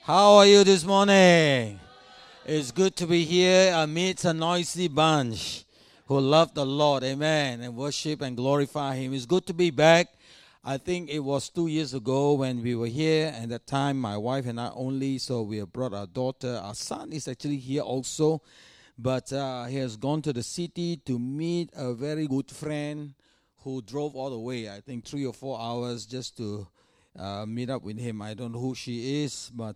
How are you this morning? It's good to be here amidst a noisy bunch who love the Lord, amen, and worship and glorify Him. It's good to be back. I think it was 2 years ago when we were here, and at that time my wife and I only, so we have brought our daughter. Our son is actually here also, but he has gone to the city to meet a very good friend who drove all the way, I think 3 or 4 hours just to meet up with him. I don't know who she is, but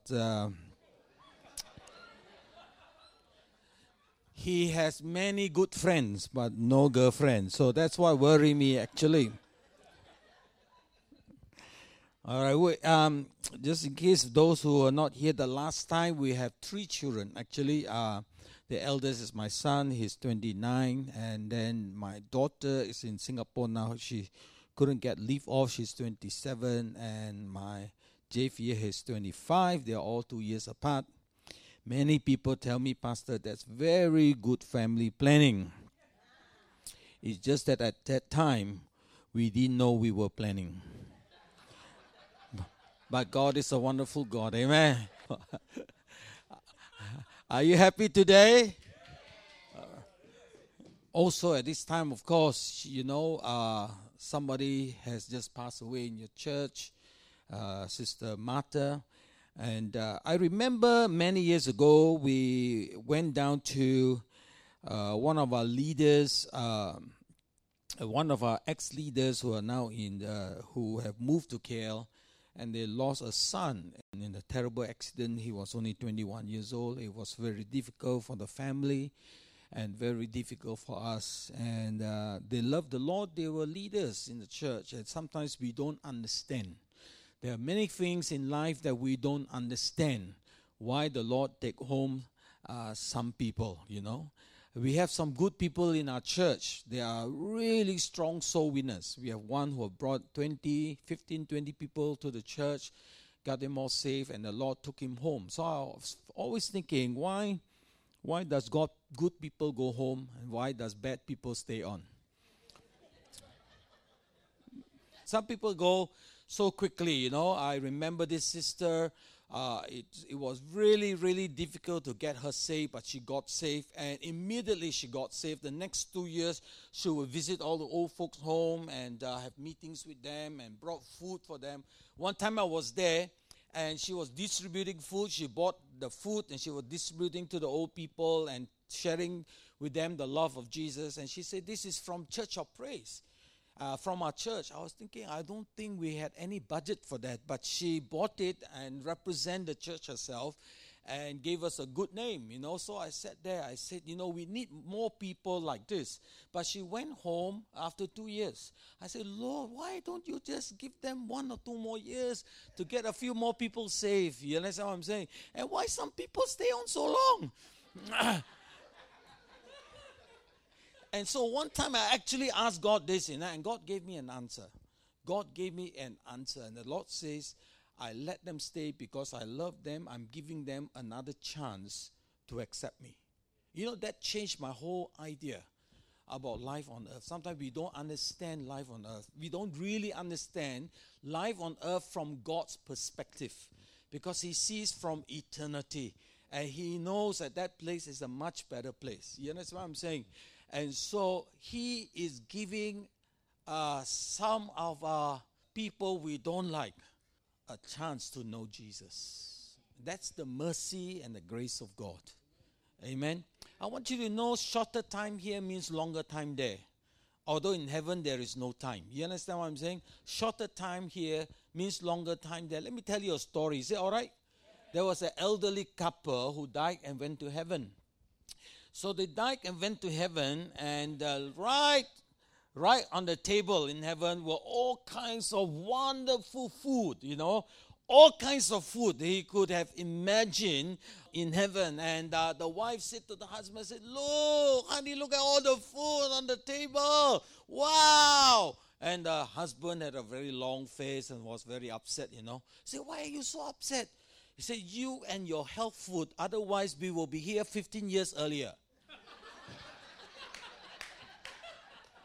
he has many good friends, but no girlfriend. So that's what worries me, actually. All right, just in case those who are not here the last time, we have 3 children. Actually, the eldest is my son, he's 29, and then my daughter is in Singapore now. She couldn't get leave off, she's 27, and my Javier is 25. They're all 2 years apart. Many people tell me, Pastor, that's very good family planning. It's just that at that time, we didn't know we were planning. But God is a wonderful God, amen. Are you happy today? Also, at this time, of course, you know, somebody has just passed away in your church, Sister Martha. And I remember many years ago, we went down to one of our leaders, one of our ex-leaders who are now who have moved to KL, and they lost a son in a terrible accident. He was only 21 years old. It was very difficult for the family and very difficult for us. And they loved the Lord. They were leaders in the church, and sometimes we don't understand. There are many things in life that we don't understand why the Lord take home some people, you know. We have some good people in our church. They are really strong soul winners. We have one who have brought 15, 20 people to the church, got them all safe, and the Lord took him home. So I was always thinking, why does good people go home, and why does bad people stay on? Some people go so quickly, you know. I remember this sister, it was really, really difficult to get her saved, but she got saved, and immediately she got saved. The next 2 years, she would visit all the old folks' home and have meetings with them and brought food for them. One time I was there, and she was distributing food. She bought the food, and she was distributing to the old people and sharing with them the love of Jesus. And she said, "This is from Church of Praise." From our church. I was thinking, I don't think we had any budget for that, but she bought it and represented the church herself and gave us a good name, you know. So I sat there, I said, you know, we need more people like this. But she went home after 2 years. I said, Lord, why don't you just give them 1 or 2 more years to get a few more people saved? You understand what I'm saying? And why some people stay on so long? And so one time I actually asked God this, and God gave me an answer. God gave me an answer. And the Lord says, I let them stay because I love them. I'm giving them another chance to accept me. You know, that changed my whole idea about life on earth. Sometimes we don't understand life on earth. We don't really understand life on earth from God's perspective, because He sees from eternity. And He knows that place is a much better place. You understand what I'm saying? And so He is giving some of our people we don't like a chance to know Jesus. That's the mercy and the grace of God. Amen. I want you to know, shorter time here means longer time there. Although in heaven there is no time. You understand what I'm saying? Shorter time here means longer time there. Let me tell you a story. Is it all right? There was an elderly couple who died and went to heaven. So they died and went to heaven, and right on the table in heaven were all kinds of wonderful food, you know, all kinds of food he could have imagined in heaven. And the wife said to the husband, said, "Look, honey, look at all the food on the table. Wow." And the husband had a very long face and was very upset, you know. He said, "Why are you so upset?" He said, "You and your health food, otherwise we will be here 15 years earlier."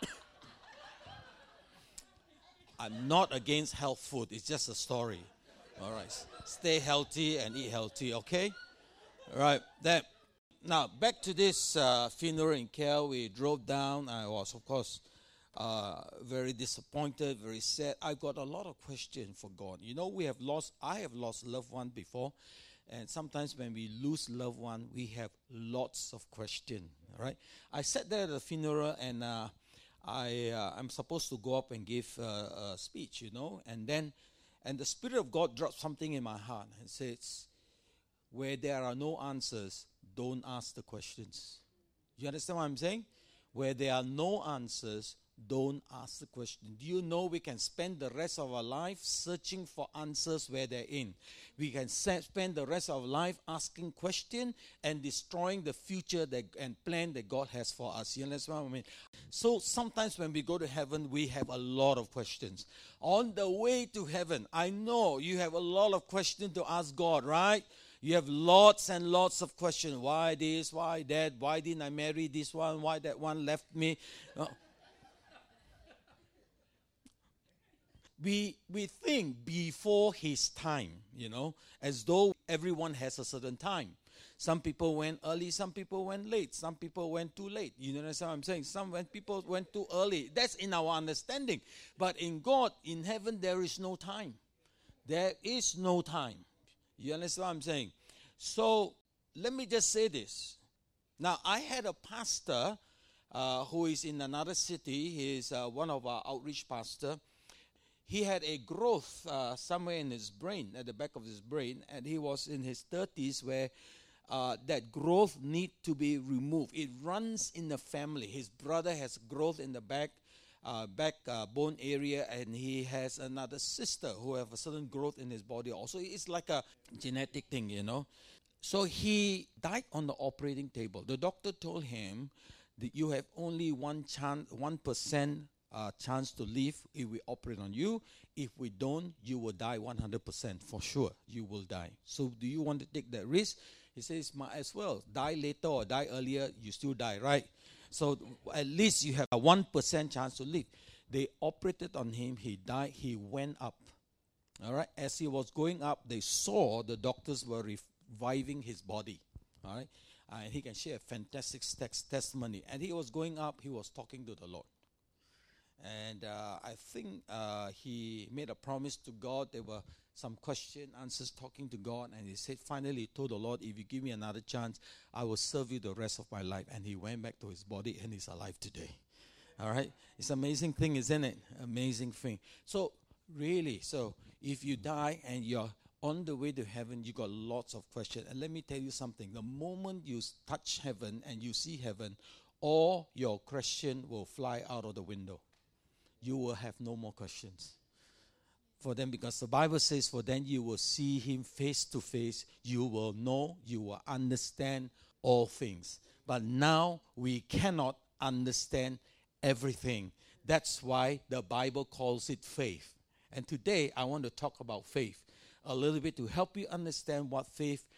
I'm not against health food. It's just a story. All right. Stay healthy and eat healthy, okay? All right. Now, back to this funeral in Kel. We drove down. I was, of course, very disappointed, very sad. I got a lot of questions for God. You know, I have lost loved one before. And sometimes when we lose loved one, we have lots of questions, right? I sat there at the funeral and I'm supposed to go up and give a speech, you know. And the Spirit of God dropped something in my heart and says, where there are no answers, don't ask the questions. You understand what I'm saying? Where there are no answers, don't ask the question. Do you know we can spend the rest of our life searching for answers where they're in? We can spend the rest of our life asking questions and destroying the future and plan that God has for us. You understand what I mean? So sometimes when we go to heaven, we have a lot of questions. On the way to heaven, I know you have a lot of questions to ask God, right? You have lots and lots of questions. Why this? Why that? Why didn't I marry this one? Why that one left me? We think before his time, you know, as though everyone has a certain time. Some people went early, some people went late, some people went too late. You understand what I'm saying? Some people went too early. That's in our understanding. But in God, in heaven, there is no time. There is no time. You understand what I'm saying? So let me just say this. Now, I had a pastor who is in another city. He is one of our outreach pastors. He had a growth somewhere in his brain, at the back of his brain, and he was in his 30s where that growth need to be removed. It runs in the family. His brother has growth in the backbone area, and he has another sister who have a certain growth in his body also. It's like a genetic thing, you know. So he died on the operating table. The doctor told him that you have only 1% chance to live if we operate on you. If we don't, you will die 100%. For sure, you will die. So do you want to take that risk? He says, might as well. Die later or die earlier, you still die, right? So at least you have a 1% chance to live. They operated on him. He died. He went up. All right. As he was going up, they saw the doctors were reviving his body. All right. And he can share a fantastic testimony. And he was going up. He was talking to the Lord. And I think he made a promise to God. There were some question, answers, talking to God. And he said, finally, he told the Lord, if you give me another chance, I will serve you the rest of my life. And he went back to his body and he's alive today. All right? It's an amazing thing, isn't it? Amazing thing. So, really, if you die and you're on the way to heaven, you got lots of questions. And let me tell you something. The moment you touch heaven and you see heaven, all your question will fly out of the window. You will have no more questions for them, because the Bible says, for then you will see him face to face. You will know, you will understand all things. But now we cannot understand everything. That's why the Bible calls it faith. And today I want to talk about faith a little bit to help you understand what faith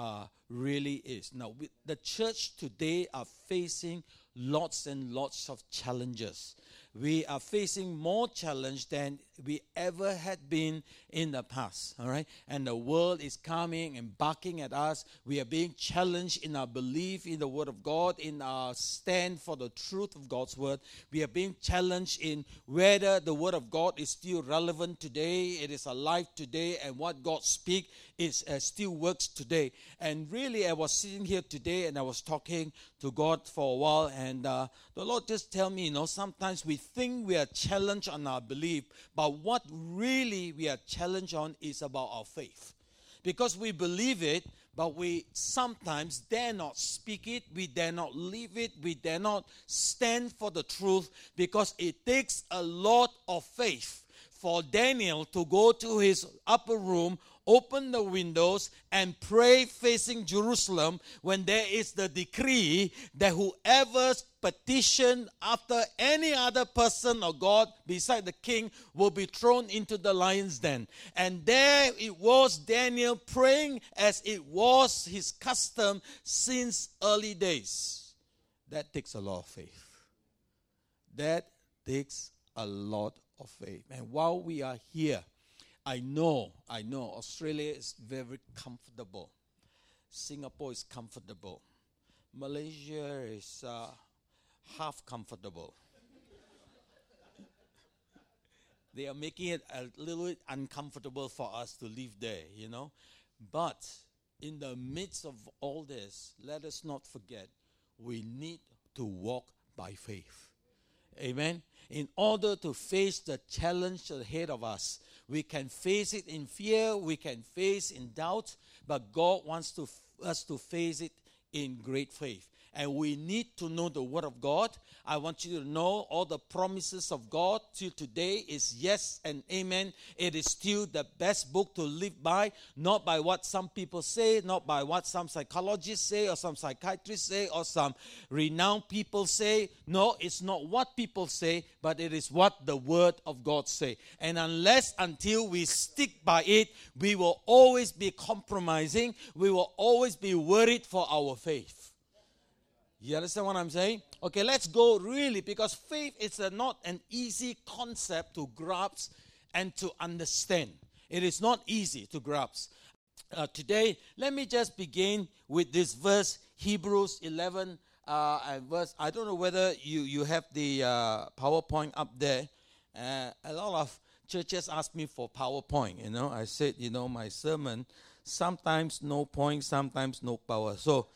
really is. Now, the church today are facing lots and lots of challenges. We are facing more challenge than we ever had been in the past, all right? And the world is coming and barking at us. We are being challenged in our belief in the Word of God, in our stand for the truth of God's Word. We are being challenged in whether the Word of God is still relevant today, it is alive today, and what God speaks still works today. And really, I was sitting here today and I was talking to God for a while, and the Lord just tell me, sometimes we think we are challenged on our belief, but what really we are challenged on is about our faith. Because we believe it, but we sometimes dare not speak it, we dare not live it, we dare not stand for the truth, because it takes a lot of faith for Daniel to go to his upper room, open the windows, and pray facing Jerusalem when there is the decree that whoever petition after any other person or God beside the king will be thrown into the lion's den. And there it was, Daniel praying as it was his custom since early days. That takes a lot of faith. That takes a lot of faith. And while we are here, I know, Australia is very comfortable. Singapore is comfortable. Malaysia is half comfortable. They are making it a little bit uncomfortable for us to live there, you know. But in the midst of all this, let us not forget, we need to walk by faith. Amen. In order to face the challenge ahead of us, we can face it in fear, we can face in doubt, but God wants us to face it in great faith. And we need to know the Word of God. I want you to know all the promises of God till today is yes and amen. It is still the best book to live by, not by what some people say, not by what some psychologists say or some psychiatrists say or some renowned people say. No, it's not what people say, but it is what the Word of God say. And until we stick by it, we will always be compromising. We will always be worried for our faith. You understand what I'm saying? Okay, let's go really, because faith is not an easy concept to grasp and to understand. It is not easy to grasp. Today, let me just begin with this verse, Hebrews 11 and verse. I don't know whether you have the PowerPoint up there. A lot of churches ask me for PowerPoint. You know, I said, my sermon, sometimes no point, sometimes no power. So,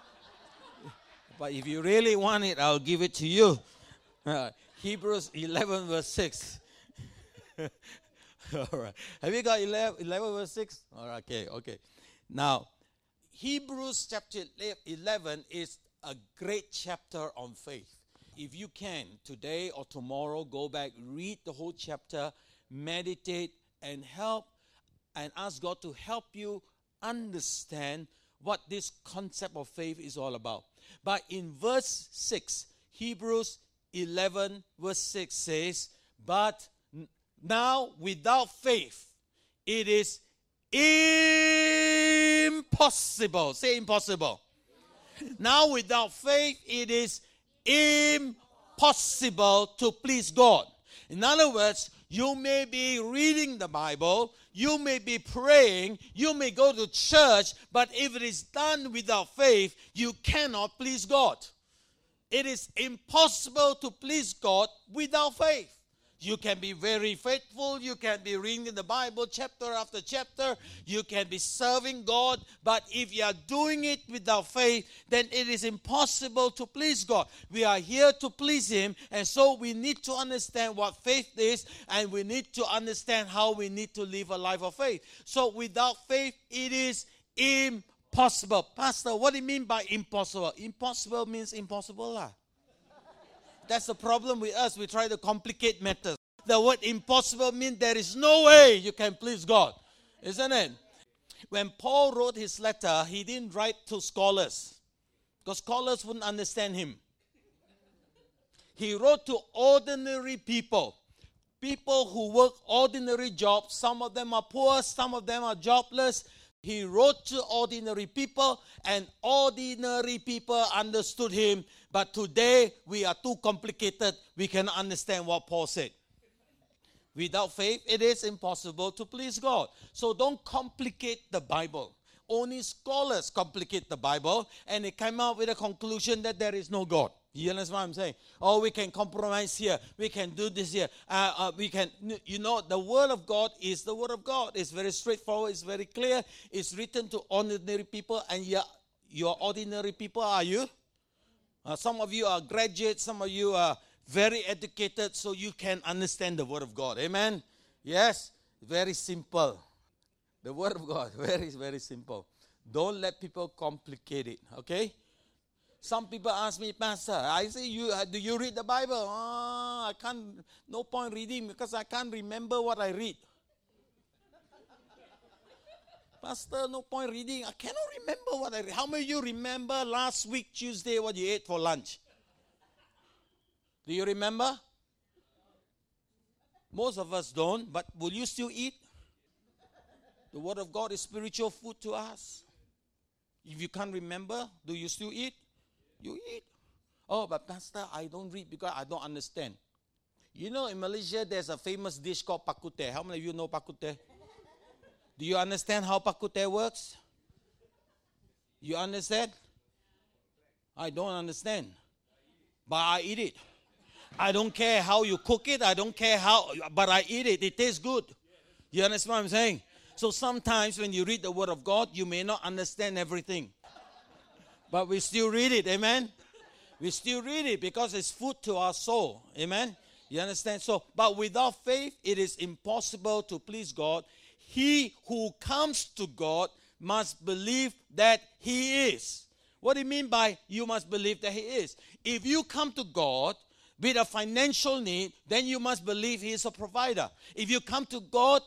but if you really want it, I'll give it to you. Hebrews 11 verse 6. All right. Have you got 11 verse 6? All right, okay. Now, Hebrews chapter 11 is a great chapter on faith. If you can, today or tomorrow, go back, read the whole chapter, meditate, and ask God to help you understand what this concept of faith is all about. But in verse 6, Hebrews 11 verse 6 says, but now without faith, it is impossible. Say impossible. Now without faith, it is impossible to please God. In other words, you may be reading the Bible, you may be praying, you may go to church, but if it is done without faith, you cannot please God. It is impossible to please God without faith. You can be very faithful, you can be reading the Bible chapter after chapter, you can be serving God, but if you are doing it without faith, then it is impossible to please God. We are here to please Him, and so we need to understand what faith is, and we need to understand how we need to live a life of faith. So without faith, it is impossible. Pastor, what do you mean by impossible? Impossible means impossible lah. That's the problem with us. We try to complicate matters. The word impossible means there is no way you can please God. Isn't it? When Paul wrote his letter, he didn't write to scholars, because scholars wouldn't understand him. He wrote to ordinary people. People who work ordinary jobs. Some of them are poor, some of them are jobless. He wrote to ordinary people, and ordinary people understood him. But today, we are too complicated. We cannot understand what Paul said. Without faith, it is impossible to please God. So don't complicate the Bible. Only scholars complicate the Bible, and they come out with a conclusion that there is no God. You understand what I'm saying? Oh, we can compromise here. We can do this here. The Word of God is the Word of God. It's very straightforward. It's very clear. It's written to ordinary people, and you're ordinary people, are you? Some of you are graduates. Some of you are very educated, so you can understand the Word of God. Amen? Yes? Very simple. The Word of God, very, very simple. Don't let people complicate it, okay? Some people ask me, Pastor, I say, do you read the Bible? I can't, no point reading because I can't remember what I read. Pastor, no point reading. I cannot remember what I read. How many of you remember last week, Tuesday, what you ate for lunch? Do you remember? Most of us don't, but will you still eat? The Word of God is spiritual food to us. If you can't remember, do you still eat? You eat. Oh, but Pastor, I don't read because I don't understand. You know, in Malaysia, there's a famous dish called Bak Kut Teh. How many of you know Bak Kut Teh? Do you understand how Bak Kut Teh works? You understand? I don't understand. But I eat it. I don't care how you cook it. I don't care how, but I eat it. It tastes good. You understand what I'm saying? So sometimes when you read the Word of God, you may not understand everything. But we still read it. Amen? We still read it because it's food to our soul. Amen? You understand? So, but without faith, it is impossible to please God. He who comes to God must believe that He is. What do you mean by you must believe that He is? If you come to God with a financial need, then you must believe He is a provider. If you come to God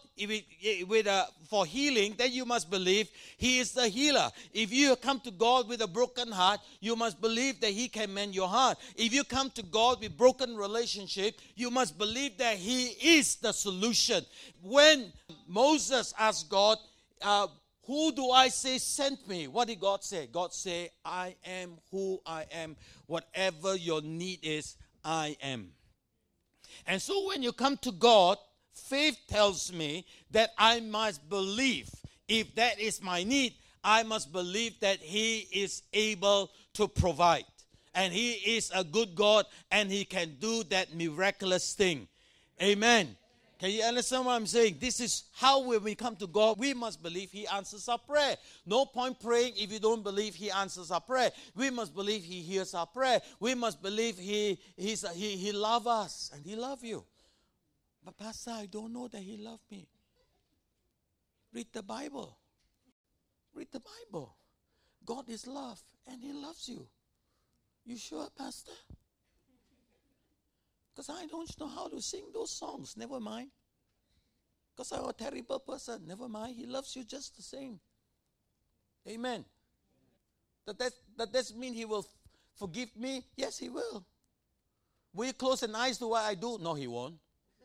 for healing, then you must believe He is the healer. If you come to God with a broken heart, you must believe that He can mend your heart. If you come to God with broken relationship, you must believe that He is the solution. When Moses asked God, who do I say sent me? What did God say? God said, I am who I am. Whatever your need is, I am. And so when you come to God, faith tells me that I must believe. If that is my need, I must believe that He is able to provide. And He is a good God and He can do that miraculous thing. Amen. Can you understand what I'm saying? This is how when we come to God, we must believe He answers our prayer. No point praying if you don't believe He answers our prayer. We must believe He hears our prayer. We must believe He loves us and He loves you. But Pastor, I don't know that He loves me. Read the Bible. Read the Bible. God is love and He loves you. You sure, Pastor? Because I don't know how to sing those songs. Never mind. Because I'm a terrible person. Never mind. He loves you just the same. Amen. That doesn't mean He will forgive me. Yes, He will. Will you close an eyes to what I do? No, He won't.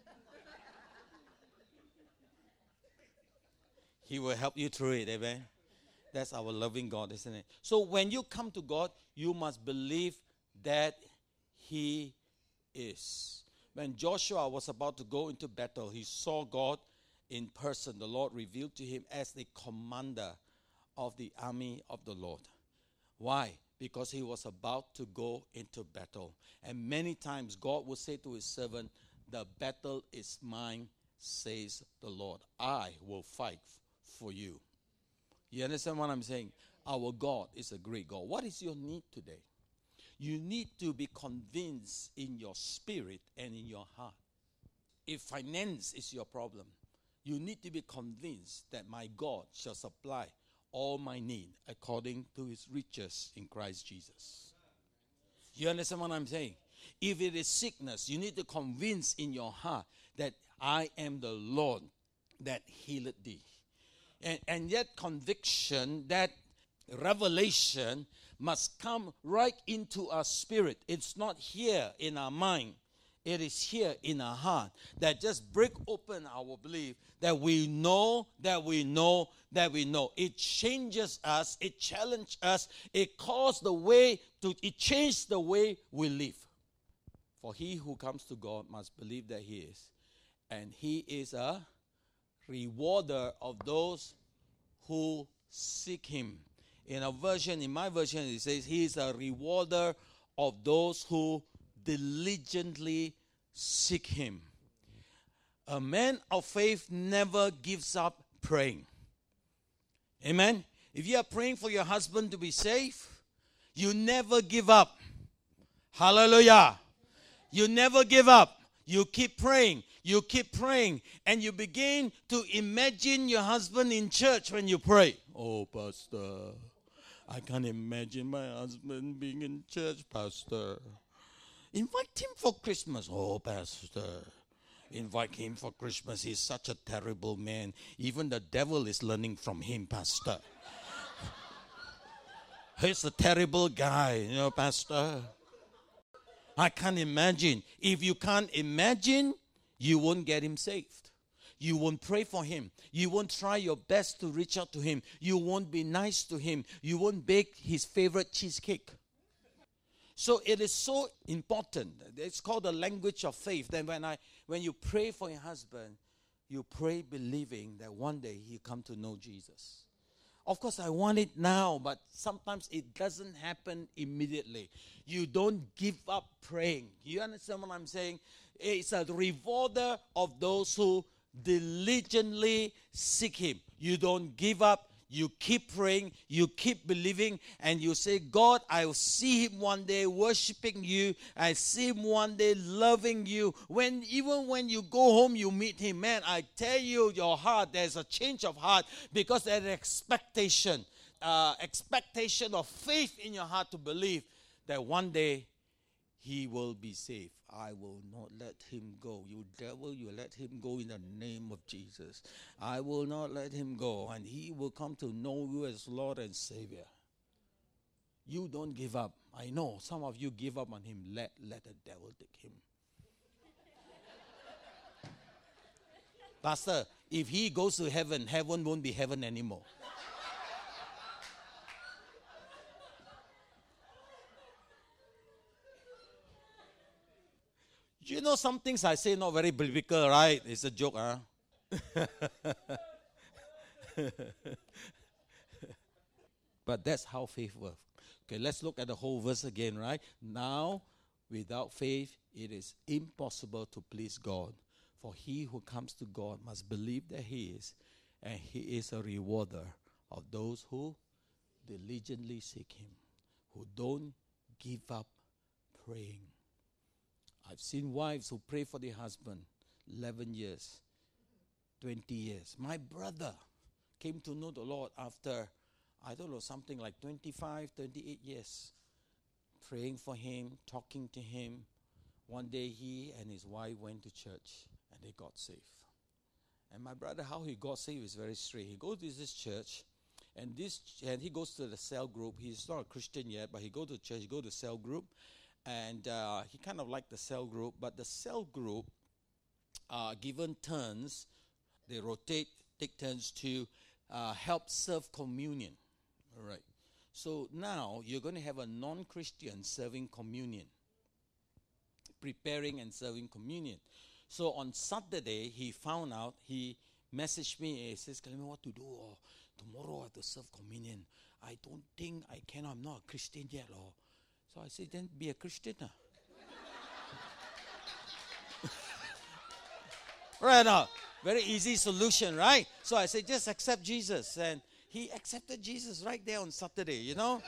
He will help you through it. Amen. That's our loving God, isn't it? So when you come to God, you must believe that He is. When Joshua was about to go into battle, he saw God in person. The Lord revealed to him as the commander of the army of the Lord. Why? Because he was about to go into battle. And many times God will say to His servant, the battle is mine, says the Lord. I will fight for you. You understand what I'm saying? Our God is a great God. What is your need today? You need to be convinced in your spirit and in your heart. If finance is your problem, you need to be convinced that my God shall supply all my need according to His riches in Christ Jesus. You understand what I'm saying? If it is sickness, you need to convince in your heart that I am the Lord that healeth thee. And yet conviction, that revelation must come right into our spirit. It's not here in our mind. It is here in our heart. That just break open our belief that we know, that we know, that we know. It changes us. It challenges us. It changes the way we live. For he who comes to God must believe that He is. And He is a rewarder of those who seek Him. In my version, it says He is a rewarder of those who diligently seek Him. A man of faith never gives up praying. Amen. If you are praying for your husband to be saved, you never give up. Hallelujah. You never give up. You keep praying. You keep praying. And you begin to imagine your husband in church when you pray. Oh, Pastor, I can't imagine my husband being in church, Pastor. Invite him for Christmas. Oh, Pastor, invite him for Christmas. He's such a terrible man. Even the devil is learning from him, Pastor. He's a terrible guy, Pastor. I can't imagine. If you can't imagine, you won't get him saved. You won't pray for him. You won't try your best to reach out to him. You won't be nice to him. You won't bake his favorite cheesecake. So it is so important. It's called the language of faith. Then when you pray for your husband, you pray believing that one day he'll come to know Jesus. Of course, I want it now, but sometimes it doesn't happen immediately. You don't give up praying. You understand what I'm saying? It's a rewarder of those who diligently seek him. You don't give up. You keep praying, you keep believing, and you say, God, I will see him one day worshiping you. I see him one day loving you. Even when you go home, you meet him. Man, I tell you, your heart, there's a change of heart because there's expectation of faith in your heart to believe that one day he will be saved. I will not let him go. You devil, you let him go in the name of Jesus. I will not let him go, and he will come to know you as Lord and Savior. You don't give up. I know some of you give up on him. Let the devil take him. Pastor, if he goes to heaven, heaven won't be heaven anymore. You know, some things I say not very biblical, right? It's a joke, huh? But that's how faith works. Okay, let's look at the whole verse again, right? Now, without faith, it is impossible to please God. For he who comes to God must believe that he is, and he is a rewarder of those who diligently seek him, who don't give up praying. I've seen wives who pray for their husband 11 years, 20 years. My brother came to know the Lord after, I don't know, something like 25, 38 years. Praying for him, talking to him. One day he and his wife went to church and they got saved. And my brother, how he got saved is very strange. He goes to this church and he goes to the cell group. He's not a Christian yet, but he goes to church, he goes to cell group. And he kind of liked the cell group, but the cell group given turns, they rotate, take turns to help serve communion. All right. So now you're going to have a non-Christian serving communion, preparing and serving communion. So on Saturday, he found out, he messaged me, he says, tell me what to do. Oh, tomorrow I have to serve communion. I don't think I can, I'm not a Christian yet. Oh. So I said, then be a Christian. Right now, very easy solution, right? So I said, just accept Jesus. And he accepted Jesus right there on Saturday, you know.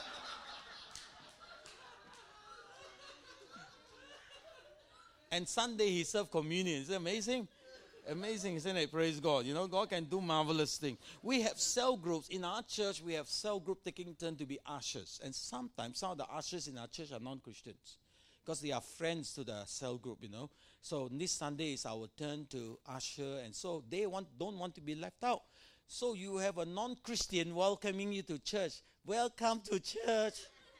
And Sunday he served communion. Is it amazing? Amazing, isn't it? Praise God. You know, God can do marvelous things. We have cell groups. In our church, we have cell group taking turn to be ushers. And sometimes some of the ushers in our church are non-Christians because they are friends to the cell group, you know. So this Sunday is our turn to usher. And so they don't want to be left out. So you have a non-Christian welcoming you to church. Welcome to church.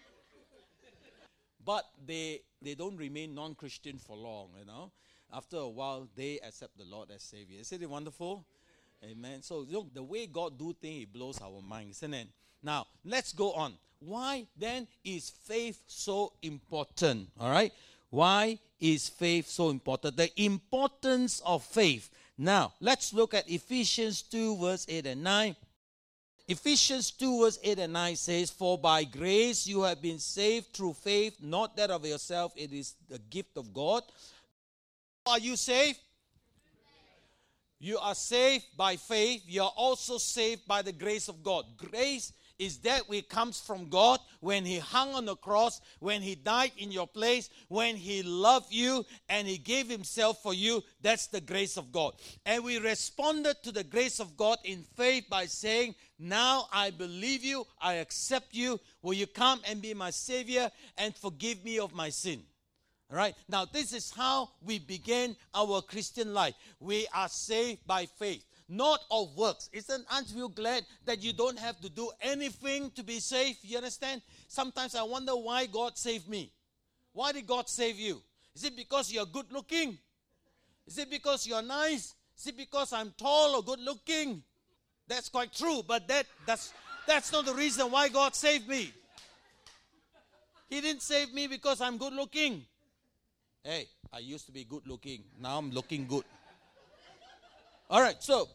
But they don't remain non-Christian for long, you know. After a while, they accept the Lord as Savior. Isn't it wonderful? Amen. So look, the way God do things, it blows our minds, isn't it? Now, let's go on. Why then is faith so important? All right? Why is faith so important? The importance of faith. Now, let's look at Ephesians 2, verse 8 and 9. Ephesians 2 verse 8 and 9 says, for by grace you have been saved through faith, not that of yourself, it is the gift of God. Are you saved? You are saved by faith. You are also saved by the grace of God. Grace is that which comes from God when he hung on the cross, when he died in your place, when he loved you and he gave himself for you. That's the grace of God. And we responded to the grace of God in faith by saying, now I believe you, I accept you. Will you come and be my Savior and forgive me of my sin? All right. Now, this is how we begin our Christian life. We are saved by faith, not of works. Aren't you glad that you don't have to do anything to be saved? You understand? Sometimes I wonder why God saved me. Why did God save you? Is it because you're good looking? Is it because you're nice? Is it because I'm tall or good looking? That's quite true, but that's not the reason why God saved me. He didn't save me because I'm good looking. Hey, I used to be good looking. Now I'm looking good. All right, so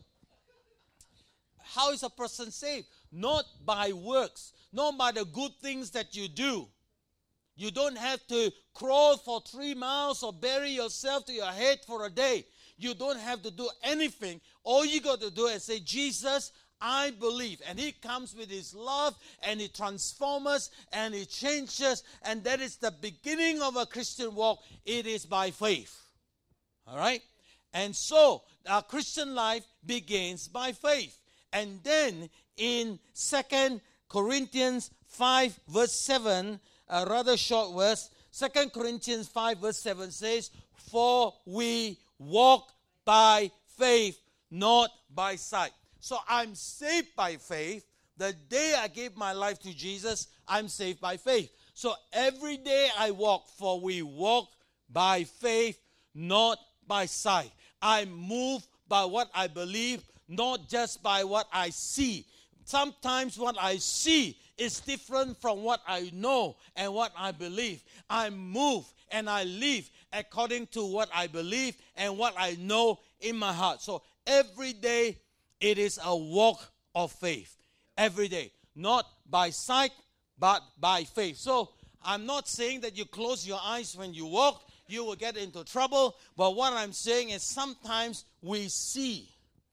how is a person saved? Not by works, not by the good things that you do. You don't have to crawl for 3 miles or bury yourself to your head for a day. You don't have to do anything. All you got to do is say, Jesus, I believe. And he comes with his love and he transforms us and he changes us. And that is the beginning of a Christian walk. It is by faith. All right? And so our Christian life begins by faith. And then in 2 Corinthians 5 verse 7, a rather short verse, 2 Corinthians 5 verse 7 says, for we walk by faith, not by sight. So I'm saved by faith. The day I gave my life to Jesus, I'm saved by faith. So every day I walk, for we walk by faith, not by sight. I move by what I believe, not just by what I see. Sometimes what I see is different from what I know and what I believe. I move and I live according to what I believe and what I know in my heart. So every day it is a walk of faith. Every day. Not by sight, but by faith. So I'm not saying that you close your eyes when you walk, you will get into trouble. But what I'm saying is sometimes we see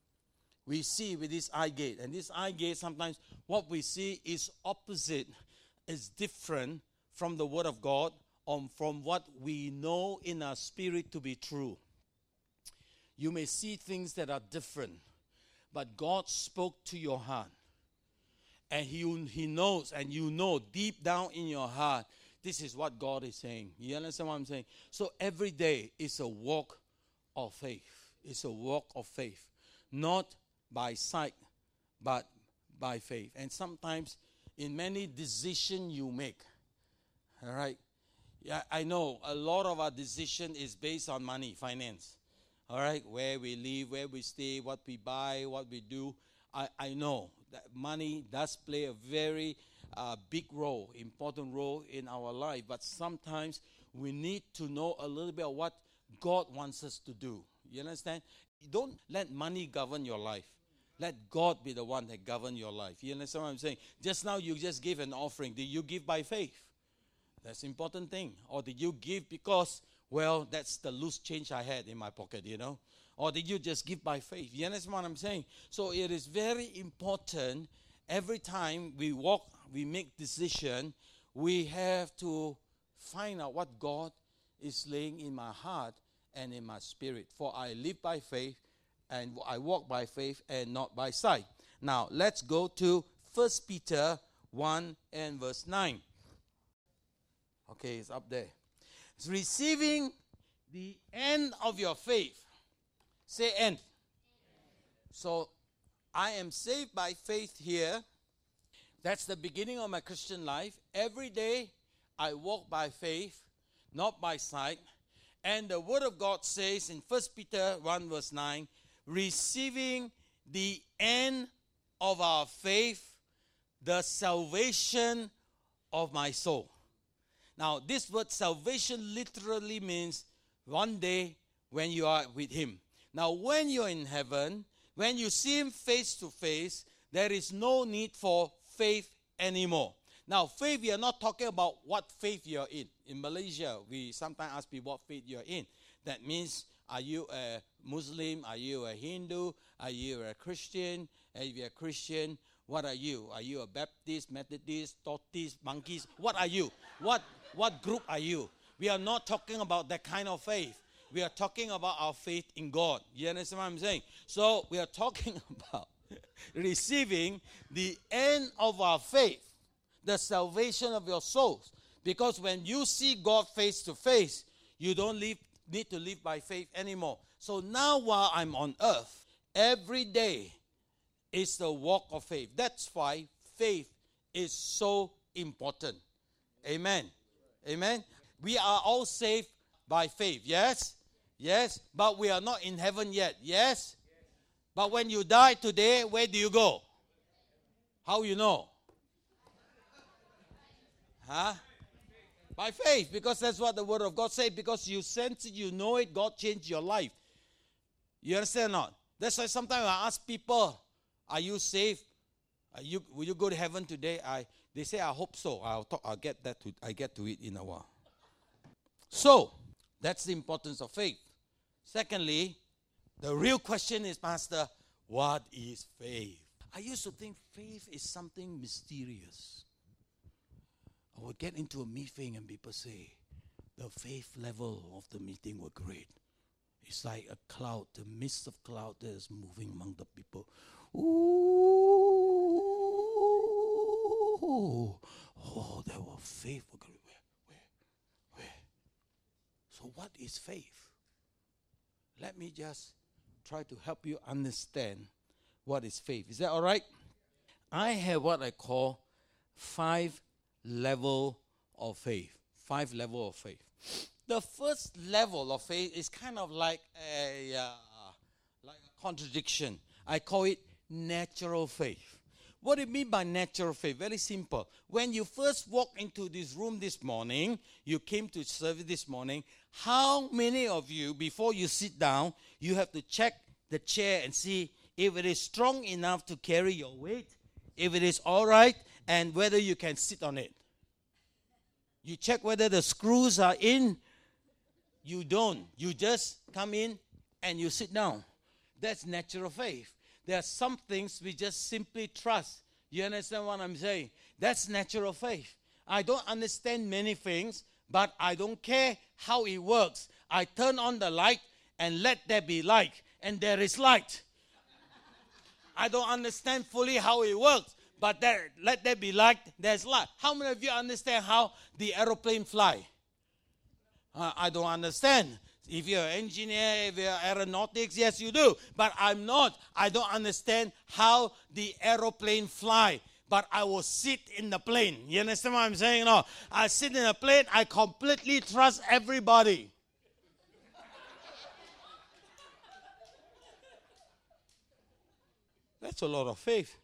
with this eye gate. And this eye gate, sometimes what we see is opposite, is different from the Word of God, or from what we know in our spirit to be true. You may see things that are different, but God spoke to your heart. And He knows, and you know deep down in your heart, this is what God is saying. You understand what I'm saying? So every day is a walk of faith. It's a walk of faith. Not by sight, but by faith. And sometimes in many decisions you make, all right? Yeah, I know a lot of our decision is based on money, finance. All right? Where we live, where we stay, what we buy, what we do. I know that money does play a very big role, important role in our life. But sometimes we need to know a little bit of what God wants us to do. You understand? Don't let money govern your life. Let God be the one that governs your life. You understand what I'm saying? Just now you just gave an offering. Did you give by faith? That's the important thing. Or did you give because, well, that's the loose change I had in my pocket, you know? Or did you just give by faith? You understand what I'm saying? So it is very important every time we walk, we make decision, we have to find out what God is laying in my heart and in my spirit. For I live by faith, and I walk by faith and not by sight. Now, let's go to 1 Peter 1 and verse 9. Okay, it's up there. It's receiving the end of your faith. Say end. So, I am saved by faith here. That's the beginning of my Christian life. Every day, I walk by faith, not by sight. And the Word of God says in 1 Peter 1 verse 9, receiving the end of our faith, the salvation of my soul. Now, this word salvation literally means one day when you are with Him. Now, when you're in heaven, when you see Him face to face, there is no need for faith anymore. Now, faith, we are not talking about what faith you're in. In Malaysia, we sometimes ask people what faith you're in. That means, are you a Muslim? Are you a Hindu? Are you a Christian? If you're a Christian, what are you? Are you a Baptist, Methodist, Baptist, monkeys? What are you? What group are you? We are not talking about that kind of faith. We are talking about our faith in God. You understand what I'm saying? So we are talking about receiving the end of our faith, the salvation of your souls. Because when you see God face to face, you don't need to live by faith anymore. So now while I'm on earth, every day is the walk of faith. That's why faith is so important. Amen. Amen. We are all saved by faith. Yes? Yes. But we are not in heaven yet. Yes? But when you die today, where do you go? How you know? Huh? By faith, because that's what the Word of God says. Because you sense it, you know it, God changed your life. You understand or not? That's why sometimes I ask people, are you saved? Will you go to heaven today? They say, I hope so. I'll get to it in a while. So, that's the importance of faith. Secondly, the real question is, Pastor, what is faith? I used to think faith is something mysterious. I would get into a meeting and people say, the faith level of the meeting were great. It's like a cloud, the mist of cloud that is moving among the people. Ooh. Oh, there was faith. Where? So what is faith? Let me just try to help you understand what is faith. Is that all right? I have what I call 5 levels of faith. 5 levels of faith. The first level of faith is kind of like a contradiction. I call it natural faith. What do you mean by natural faith? Very simple. When you first walked into this room this morning, you came to service this morning, how many of you, before you sit down, you have to check the chair and see if it is strong enough to carry your weight, if it is all right, and whether you can sit on it? You check whether the screws are in. You don't. You just come in and you sit down. That's natural faith. There are some things we just simply trust. You understand what I'm saying? That's natural faith. I don't understand many things, but I don't care how it works. I turn on the light and let there be light, and there is light. I don't understand fully how it works, but let there be light, there's light. How many of you understand how the aeroplane fly? I don't understand. If you're an engineer, if you're aeronautics, yes, you do. But I'm not. I don't understand how the aeroplane fly. But I will sit in the plane. You understand what I'm saying? No. I sit in a plane. I completely trust everybody. That's a lot of faith.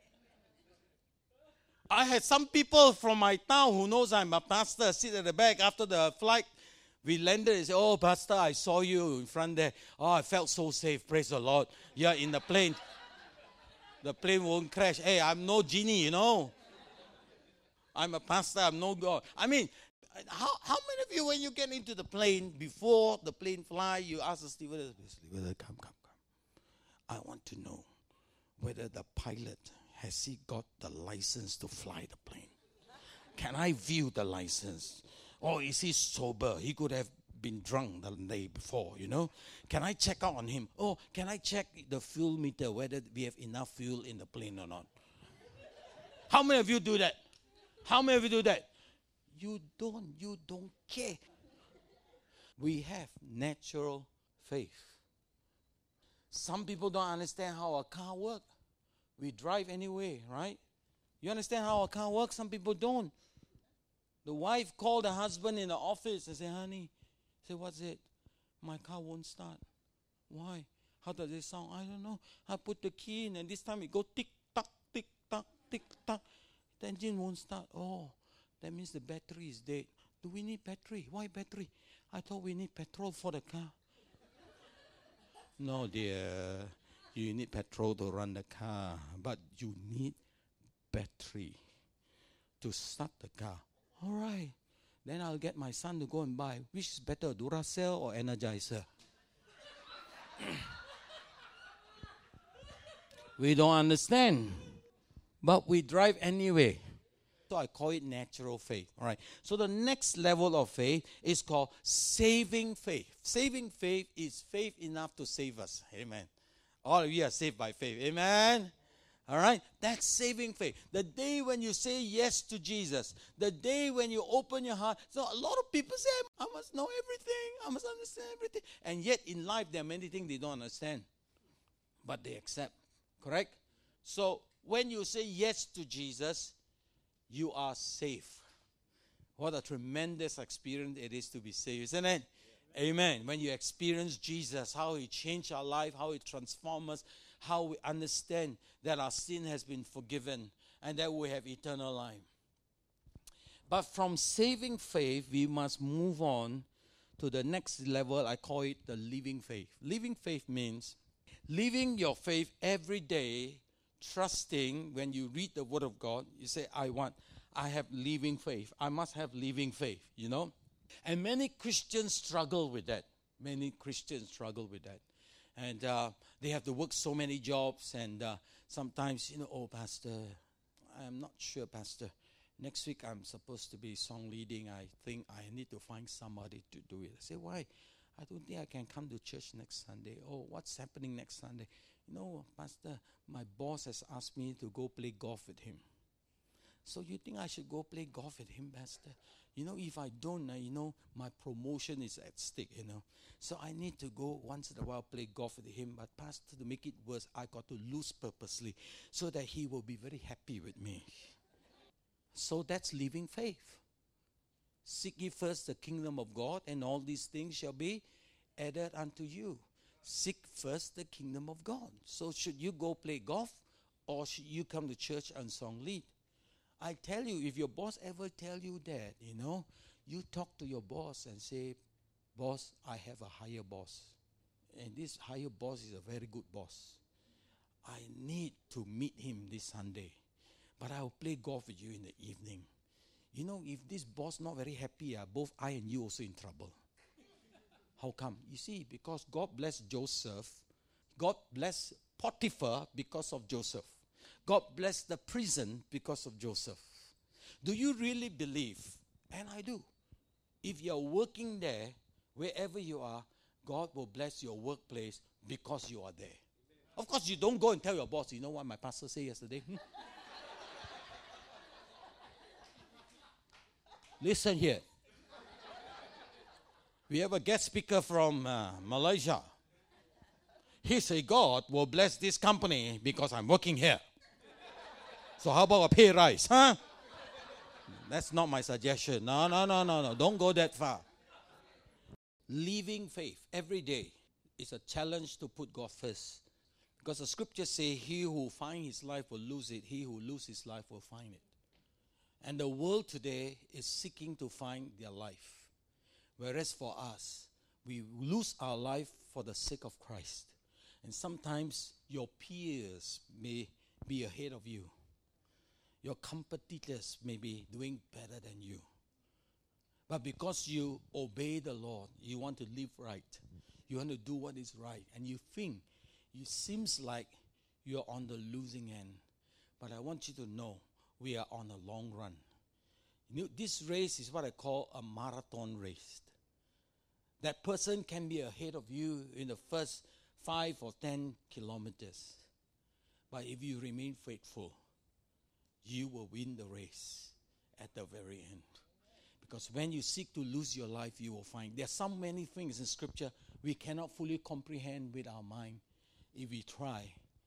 I had some people from my town who knows I'm a pastor sit at the back after the flight. We landed and said, oh, Pastor, I saw you in front there. Oh, I felt so safe. Praise the Lord. You're in the plane. The plane won't crash. Hey, I'm no genie, you know. I'm a pastor. I'm no God. I mean, how many of you, when you get into the plane, before the plane fly, you ask the stewardess, come. I want to know whether the pilot, has he got the license to fly the plane? Can I view the license? Or is he sober? He could have been drunk the day before, you know. Can I check out on him? Oh, can I check the fuel meter, whether we have enough fuel in the plane or not? How many of you do that? How many of you do that? You don't care. We have natural faith. Some people don't understand how a car works. We drive anyway, right? You understand how a car works? Some people don't. The wife called the husband in the office and said, honey, what's it? My car won't start. Why? How does it sound? I don't know. I put the key in and this time it go tick tock, tick tock, tick tock. The engine won't start. Oh, that means the battery is dead. Do we need battery? Why battery? I thought we need petrol for the car. No, dear. You need petrol to run the car, but you need battery to start the car. All right. Then I'll get my son to go and buy. Which is better, Duracell or Energizer? We don't understand. But we drive anyway. So I call it natural faith. All right. So the next level of faith is called saving faith. Saving faith is faith enough to save us. Amen. All of you are saved by faith. Amen. All right? That's saving faith. The day when you say yes to Jesus, the day when you open your heart. So a lot of people say, I must know everything. I must understand everything. And yet in life, there are many things they don't understand. But they accept. Correct? So when you say yes to Jesus, you are safe. What a tremendous experience it is to be saved, isn't it? Amen. When you experience Jesus, how He changed our life, how He transformed us, how we understand that our sin has been forgiven and that we have eternal life. But from saving faith, we must move on to the next level. I call it the living faith. Living faith means Living your faith every day, trusting when you read the Word of God, you say, I have living faith. I must have living faith, you know. And many Christians struggle with that. Many Christians struggle with that. And they have to work so many jobs. And sometimes, oh, Pastor, I'm not sure, Pastor. Next week I'm supposed to be song leading. I think I need to find somebody to do it. I say, why? I don't think I can come to church next Sunday. Oh, what's happening next Sunday? Pastor, my boss has asked me to go play golf with him. So you think I should go play golf with him, Pastor? If I don't, my promotion is at stake, So I need to go once in a while play golf with him. But Pastor, to make it worse, I got to lose purposely so that he will be very happy with me. So that's living faith. Seek ye first the kingdom of God, and all these things shall be added unto you. Seek first the kingdom of God. So should you go play golf, or should you come to church and song lead? I tell you, if your boss ever tell you that, you talk to your boss and say, boss, I have a higher boss. And this higher boss is a very good boss. I need to meet him this Sunday. But I will play golf with you in the evening. If this boss not very happy, both I and you also in trouble. How come? You see, because God blessed Joseph. God blessed Potiphar because of Joseph. God blessed the prison because of Joseph. Do you really believe? And I do. If you're working there, wherever you are, God will bless your workplace because you are there. Of course, you don't go and tell your boss, you know what my pastor said yesterday? Listen here. We have a guest speaker from Malaysia. He said, God will bless this company because I'm working here. So how about a pay rise, huh? That's not my suggestion. No. Don't go that far. Living faith every day is a challenge to put God first. Because the scriptures say, he who finds his life will lose it. He who loses his life will find it. And the world today is seeking to find their life. Whereas for us, we lose our life for the sake of Christ. And sometimes your peers may be ahead of you. Your competitors may be doing better than you. But because you obey the Lord, you want to live right. You want to do what is right. And you think, it seems like you're on the losing end. But I want you to know, we are on a long run. This race is what I call a marathon race. That person can be ahead of you in the first 5 or 10 kilometers. But if you remain faithful, you will win the race at the very end. Because when you seek to lose your life, you will find. There are so many things in Scripture we cannot fully comprehend with our mind if we try.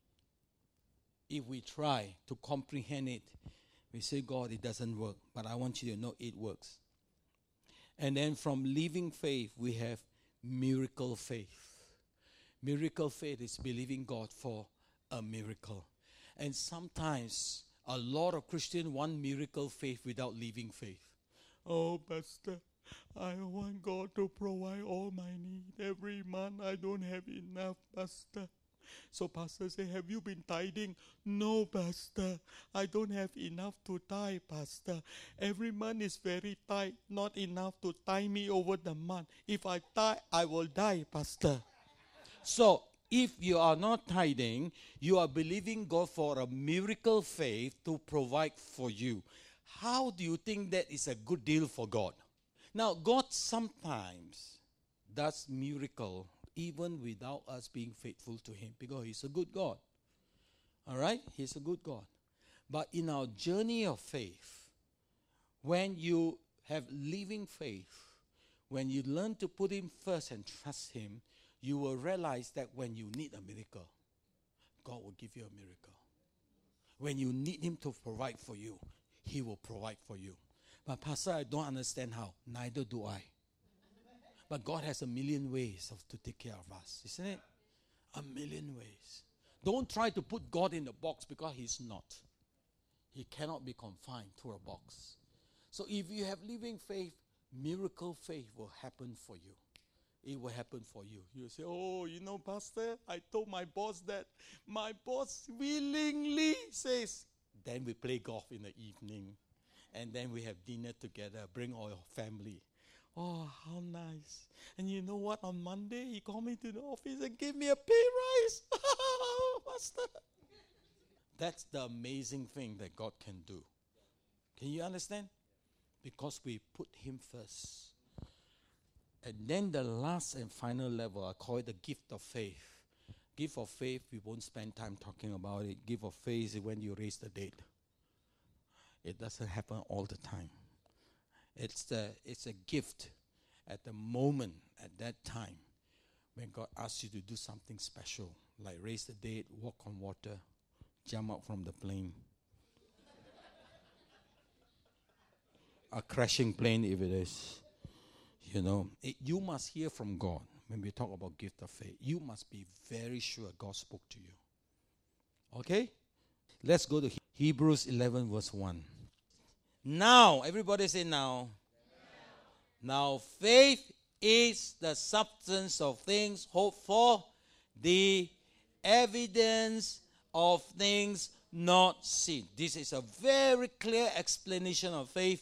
If we try to comprehend it, we say, God, it doesn't work. But I want you to know it works. And then from living faith, we have miracle faith. Miracle faith is believing God for a miracle. And sometimes a lot of Christians want miracle faith without living faith. Oh, Pastor, I want God to provide all my need. Every month I don't have enough, Pastor. So Pastor say, have you been tithing? No, Pastor. I don't have enough to tithe, Pastor. Every month is very tight. Not enough to tithe me over the month. If I tithe, I will die, Pastor. So, if you are not tithing, you are believing God for a miracle faith to provide for you. How do you think that is a good deal for God? Now, God sometimes does miracle even without us being faithful to Him, because He's a good God. All right? He's a good God. But in our journey of faith, when you have living faith, when you learn to put Him first and trust Him, you will realize that when you need a miracle, God will give you a miracle. When you need Him to provide for you, He will provide for you. But Pastor, I don't understand how. Neither do I. But God has a million ways to take care of us, isn't it? A million ways. Don't try to put God in the box, because He's not. He cannot be confined to a box. So if you have living faith, miracle faith will happen for you. it will happen for you. You say, oh, Pastor, I told my boss that. My boss willingly says. Then we play golf in the evening. And then we have dinner together. Bring all your family. Oh, how nice. And you know what? On Monday, he called me to the office and gave me a pay rise. Pastor. That's the amazing thing that God can do. Can you understand? Because we put him first. And then the last and final level, I call it the gift of faith. Gift of faith, we won't spend time talking about it. Gift of faith is when you raise the dead. It doesn't happen all the time. It's a gift at the moment, at that time, when God asks you to do something special, like raise the dead, walk on water, jump out from the plane. A crashing plane if it is. You must hear from God when we talk about gift of faith. You must be very sure God spoke to you. Okay? Let's go to Hebrews 11 verse 1. Now, everybody say now. Now faith is the substance of things hoped for, the evidence of things not seen. This is a very clear explanation of faith.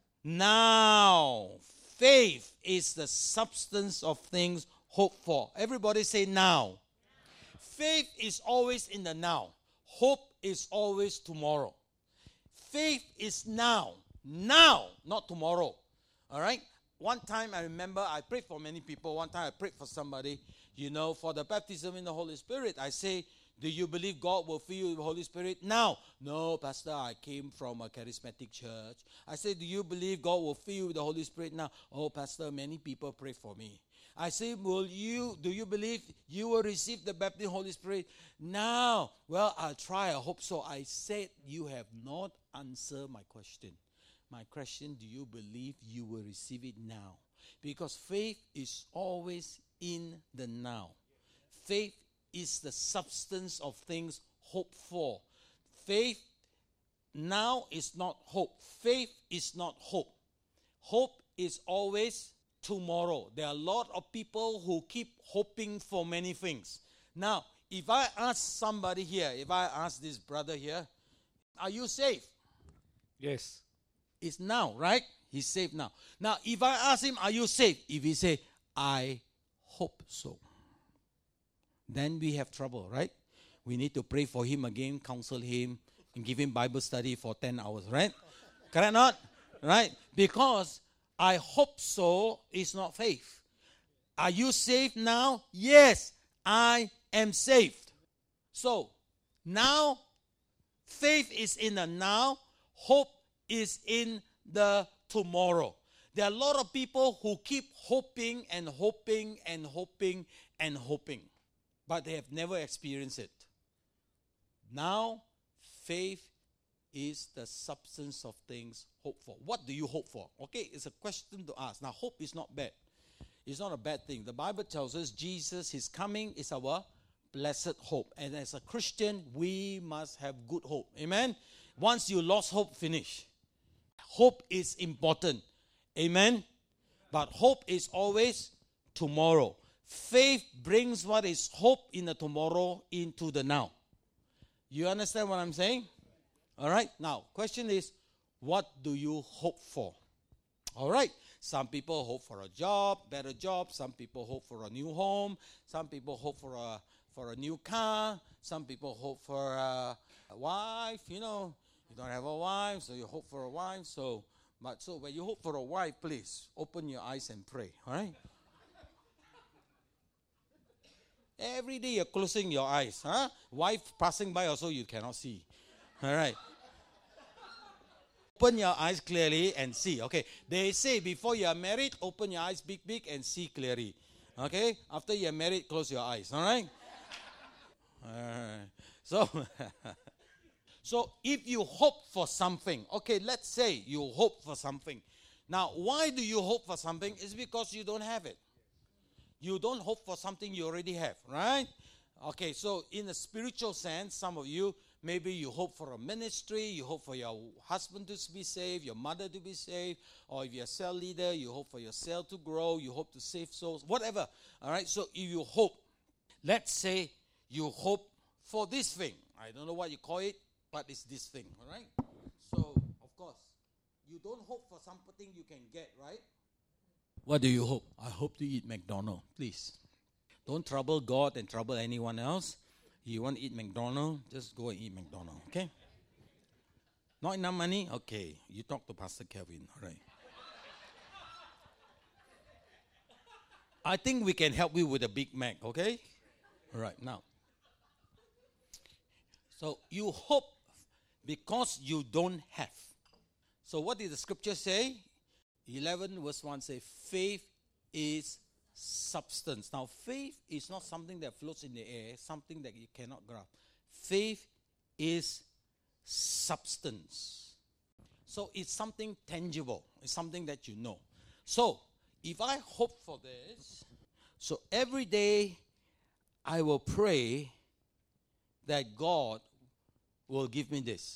Now, faith is the substance of things hoped for. Everybody say now. Faith is always in the now. Hope is always tomorrow. Faith is now. Now, not tomorrow. All right? One time I remember I prayed for many people. One time I prayed for somebody, for the baptism in the Holy Spirit. I say, do you believe God will fill you with the Holy Spirit now? No, Pastor, I came from a charismatic church. I say, do you believe God will fill you with the Holy Spirit now? Oh, Pastor, many people pray for me. I say, do you believe you will receive the baptism of the Holy Spirit now? Well, I'll try. I hope so. I said, you have not answered my question. My question, do you believe you will receive it now? Because faith is always in the now. Faith is the substance of things hoped for. Faith now is not hope. Faith is not hope. Hope is always tomorrow. There are a lot of people who keep hoping for many things. Now, if I ask somebody here, if I ask this brother here, are you safe? Yes. It's now, right? He's safe now. Now, if I ask him, are you safe? If he say, I hope so, then we have trouble, right? We need to pray for him again, counsel him, and give him Bible study for 10 hours, right? Correct or not? Right? Because I hope so is not faith. Are you saved now? Yes, I am saved. So, now, faith is in the now, hope is in the tomorrow. There are a lot of people who keep hoping and hoping and hoping and hoping, but they have never experienced it. Now, faith is the substance of things hoped for. What do you hope for? Okay, it's a question to ask. Now, hope is not bad. It's not a bad thing. The Bible tells us Jesus, his coming is our blessed hope. And as a Christian, we must have good hope. Amen? Once you lost hope, finish. Hope is important. Amen? But hope is always tomorrow. Faith brings what is hope in the tomorrow into the now. You understand what I'm saying? All right. Now, question is, what do you hope for? All right. Some people hope for a job, better job. Some people hope for a new home. Some people hope for a new car. Some people hope for a wife. You don't have a wife, so you hope for a wife. So when you hope for a wife, please open your eyes and pray. All right. Every day you're closing your eyes, huh? Wife passing by also you cannot see. All right. Open your eyes clearly and see. Okay. They say before you are married, open your eyes big and see clearly. Okay. After you are married, close your eyes. All right. All right. So if you hope for something, okay, let's say you hope for something. Now, why do you hope for something? It's because you don't have it. You don't hope for something you already have, right? Okay, so in a spiritual sense, some of you, Maybe you hope for a ministry, you hope for your husband to be saved, your mother to be saved, or if you're a cell leader, you hope for your cell to grow, you hope to save souls, whatever. All right, so if you hope, let's say you hope for this thing. I don't know what you call it, but it's this thing, all right? So, of course, you don't hope for something you can get, right? What do you hope? I hope to eat McDonald's, please. Don't trouble God and trouble anyone else. You want to eat McDonald's, just go and eat McDonald's, okay? Not enough money? Okay, you talk to Pastor Kevin, all right? I think we can help you with a Big Mac, okay? All right, now. So you hope because you don't have. So what did the scripture say? 11 verse 1 say, faith is substance. Now, faith is not something that floats in the air, something that you cannot grasp. Faith is substance. So it's something tangible. It's something that you know. So if I hope for this, so every day I will pray that God will give me this.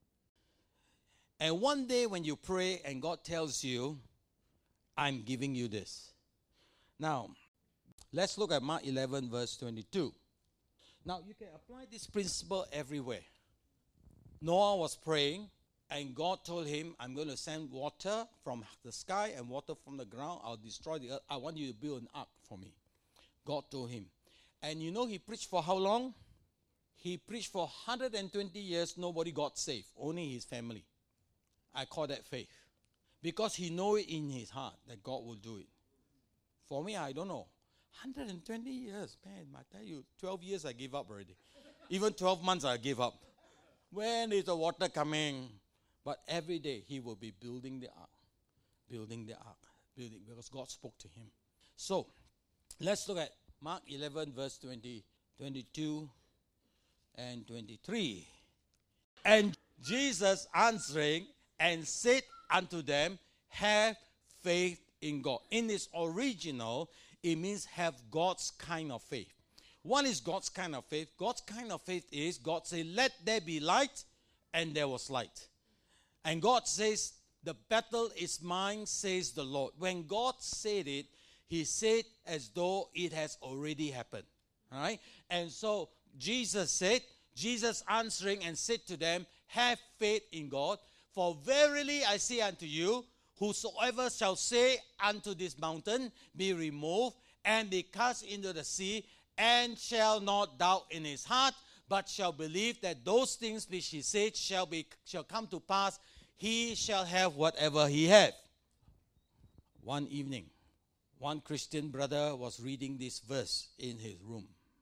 And one day when you pray and God tells you, I'm giving you this. Now, let's look at Mark 11 verse 22. Now, you can apply this principle everywhere. Noah was praying and God told him, I'm going to send water from the sky and water from the ground. I'll destroy the earth. I want you to build an ark for me. God told him. And you know he preached for how long? He preached for 120 years. Nobody got saved. Only his family. I call that faith. Because he knows it in his heart that God will do it. For me, I don't know. 120 years, man, I tell you, 12 years I gave up already. Even 12 months I gave up. When is the water coming? But every day he will be building the ark. Building the ark. Building, because God spoke to him. So, let's look at Mark 11 verse 20, 22 and 23. And Jesus answering and said unto them, have faith in God. In its original, it means have God's kind of faith. What is God's kind of faith? God's kind of faith is God said, let there be light, and there was light. And God says, the battle is mine, says the Lord. When God said it, he said as though it has already happened. All right? And so Jesus answering and said to them, have faith in God. For verily I say unto you, whosoever shall say unto this mountain, be removed, and be cast into the sea, and shall not doubt in his heart, but shall believe that those things which he said shall come to pass, he shall have whatever he hath. One evening, one Christian brother was reading this verse in his room.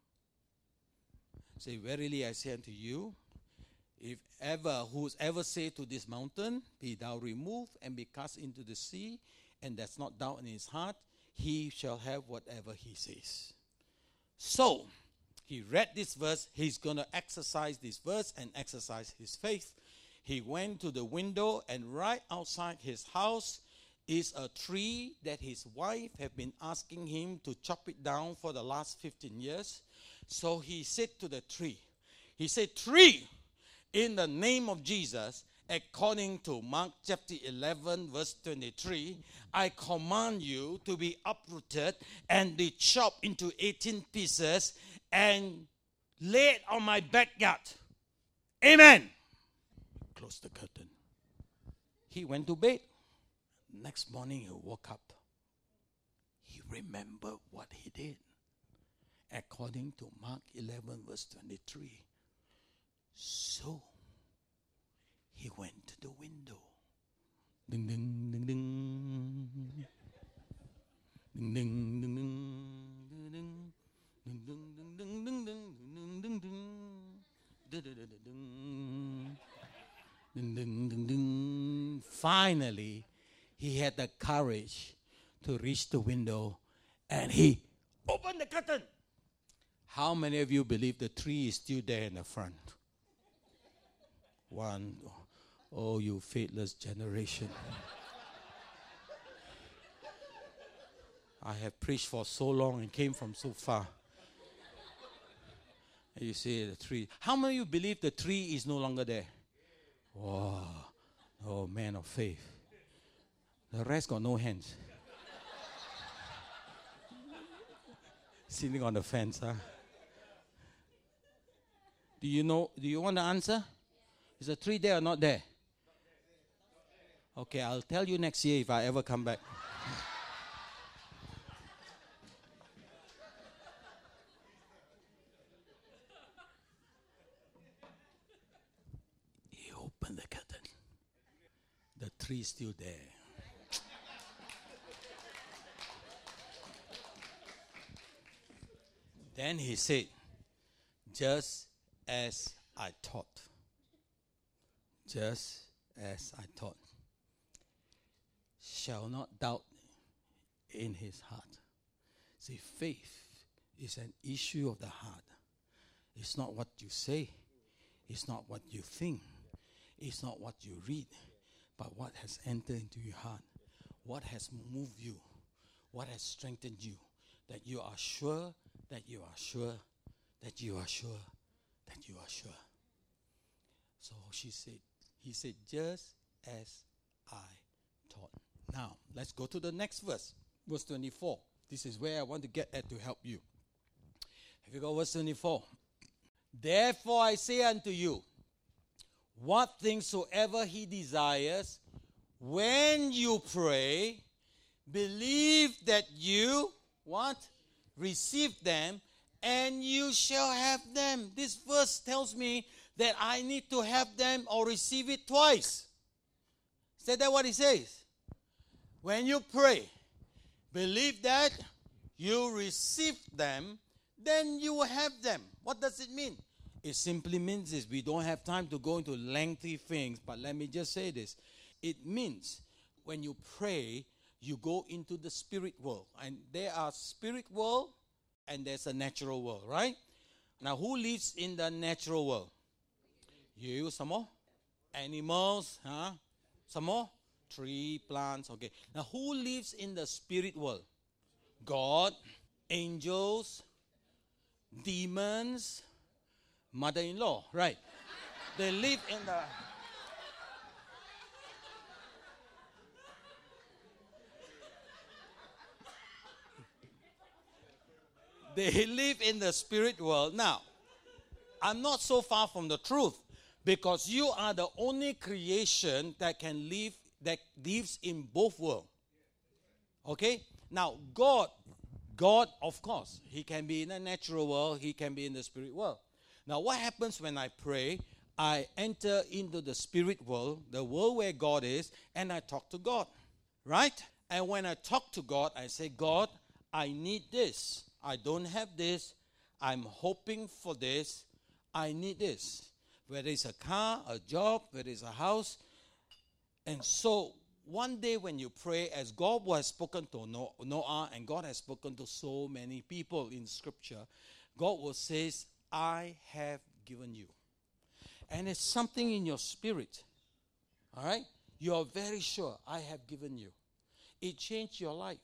Say, verily I say unto you, whosoever say to this mountain, be thou removed and be cast into the sea, and does not doubt in his heart, he shall have whatever he says. So, he read this verse. He's going to exercise this verse and exercise his faith. He went to the window, and right outside his house is a tree that his wife had been asking him to chop it down for the last 15 years. So he said to the tree, he said, tree, in the name of Jesus, according to Mark chapter 11 verse 23, I command you to be uprooted and be chopped into 18 pieces and laid on my backyard. Amen. Close the curtain. He went to bed. Next morning he woke up. He remembered what he did. According to Mark 11 verse 23. So, he went to the window. Ding, ding, ding, ding. Ding, ding, ding, ding, ding. Ding, ding, ding, ding, ding, ding, ding, ding, ding. Ding, ding, ding, ding. Finally, he had the courage to reach the window and he opened the curtain. How many of you believe the tree is still there in the front? One. Oh, you faithless generation. I have preached for so long and came from so far. You see the tree. How many of you believe the tree is no longer there? Wow. Oh, man of faith. The rest got no hands. Sitting on the fence, huh? Do you want the answer? Is the tree there or not there? Okay, I'll tell you next year if I ever come back. He opened the curtain. The tree is still there. Then he said, just as I thought. Just as I thought. Shall not doubt in his heart. See, faith is an issue of the heart. It's not what you say. It's not what you think. It's not what you read. But what has entered into your heart. What has moved you. What has strengthened you. That you are sure, that you are sure, that you are sure, that you are sure. So he said, just as I thought. Now, let's go to the next verse. Verse 24. This is where I want to get at to help you. Have you got verse 24? Therefore I say unto you, what things soever he desires, when you pray, believe that you, what? Receive them, and you shall have them. This verse tells me that I need to have them or receive it twice. Is that what it says? When you pray, believe that you receive them, then you will have them. What does it mean? It simply means this. We don't have time to go into lengthy things, but let me just say this. It means when you pray, you go into the spirit world. And there are spirit world and there's a natural world, right? Now, who lives in the natural world? You, some more? Animals, huh? Some more? Tree, plants, okay. Now, who lives in the spirit world? God, angels, demons, mother-in-law, right? They live in the... They live in the spirit world. Now, I'm not so far from the truth because you are the only creation that can live, that lives in both worlds. Okay? Now, God, of course, he can be in the natural world, he can be in the spirit world. Now, what happens when I pray? I enter into the spirit world, the world where God is, and I talk to God. Right? And when I talk to God, I say, God, I need this. I don't have this. I'm hoping for this. I need this. Whether it's a car, a job, whether it's a house. And so, one day when you pray, as God has spoken to Noah, and God has spoken to so many people in Scripture, God will say, I have given you. And it's something in your spirit. All right? You are very sure, I have given you. It changed your life.